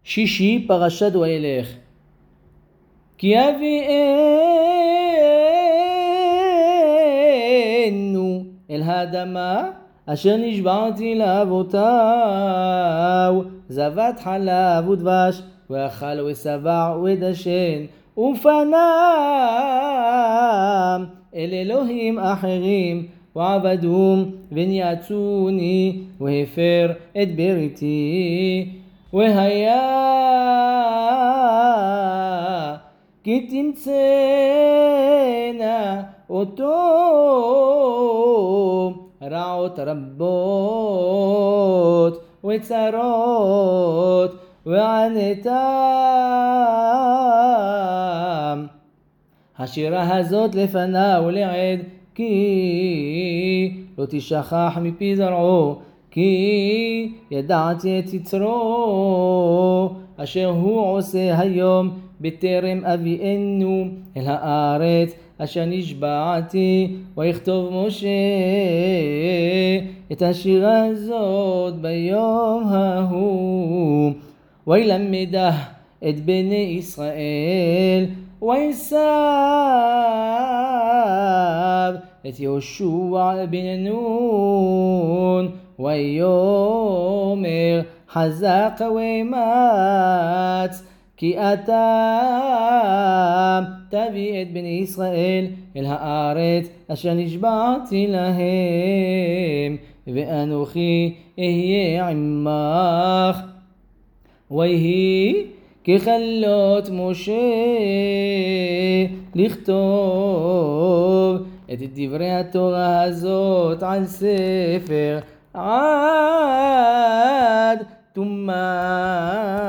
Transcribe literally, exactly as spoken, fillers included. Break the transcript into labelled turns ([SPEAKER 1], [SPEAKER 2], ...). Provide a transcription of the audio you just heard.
[SPEAKER 1] שישי, פרשת וילך. כי אביאנו אל האדמה אשר נשבעתי לאבותיו, זבת חלב ודבש, ואכל ושבע ודשן, ופנם אל אלוהים אחרים ועבדום וניאצוני, והפר את בריתי. והיה כי תמצאנה אותו רעות רבות וצרות, וענתם השירה הזאת לפניו לעד, כי לא תשכח מפי זרעו, כי ידעתי את יצרו אשר הוא עושה היום בטרם אביאנו אל הארץ אשר נשבעתי. ויכתוב משה את השירה הזאת ביום ההוא, וילמדה את בני ישראל, ויסב את יהושע בן נון, ויאמר חזק ואמץ, כי אתה תביא את בני ישראל אל הארץ אשר נשבעתי להם, ואנוכי אהיה עמך. ויהי ככלות משה לכתוב את דברי התורה הזאת על ספר עד תומה.